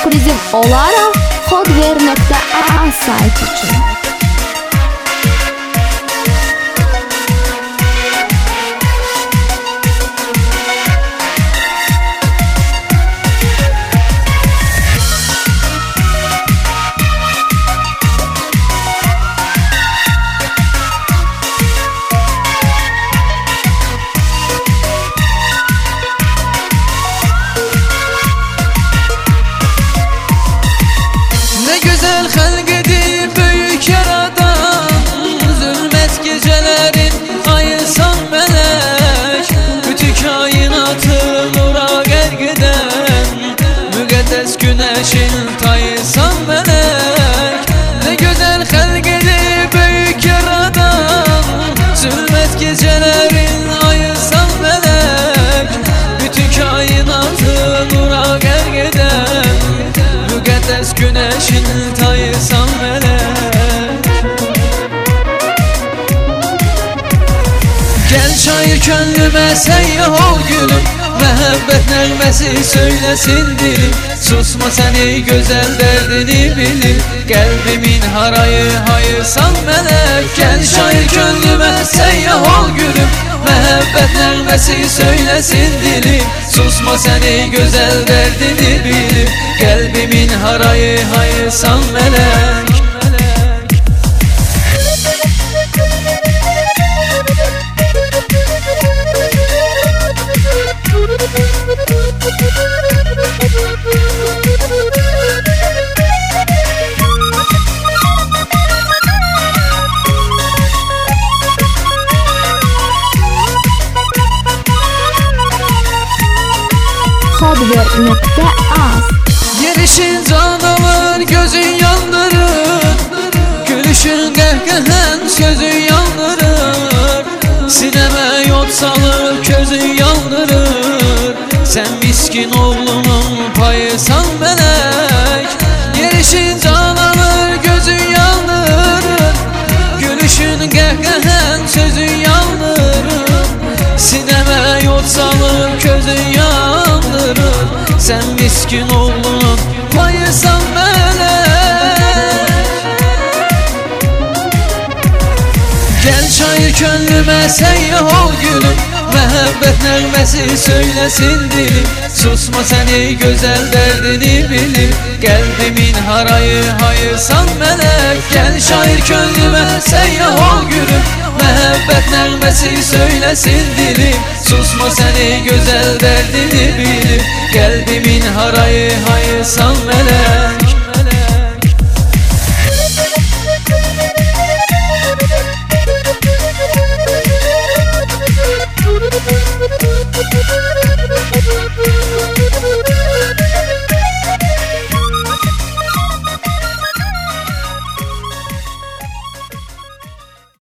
turizm olaraq Hodver.az sayti uchun. Xəlq edib böyük yaradan, zülmət gecələrin ayırsan mələk, bütün kainatı nura qərq edən, müqəddəs günəşin tayısan mələk. Nə gözəl xəlq edib böyük yaradan, zülmət gecələrin ayırsan mələk, bütün kainatı nura qərq edən, müqəddəs günəşin tayısan mələk. Gəl şair könlümə səyyah ol gülüm, məhəbbət nəğməsi söyləsin dilim, susma sən ey gözəl dərdini bilir, qəlbimin harayı hayırsan mələk. Gəl şair könlümə səyyah ol gülüm, məhəbbət nəğməsi söyləsin dilim, susma sən ey gözəl dərdini bilir, qəlbimin harayı hayırsan mələk. Hodver.az Yerişin can alır, gözün yandırır, gülüşün qəhqəhən sözün yandırır, sinəmə yod salır, közün yandırır, sən miskin oğlunun payısan mələk. Yerişin can alır, gözün yandırır, gülüşün qəhqəhən sözün yandırır, sinəmə yod salır, közün yandırır, sən miskin oğlunun payısan mələk. Gəl şair könlümə səyyah ol gülüm, məhəbbət nəğməsi söyləsin dilim, susma sən ey gözəl dərdini bilir, qəlbimin harayı hayırsan mələk. Gəl şair könlümə səyyah ol gülüm, məhəbbət nəğməsi söyləsin dilim, susma sən ey gözəl dərdini bilir, qəlbimin harayı hayırsan mələk.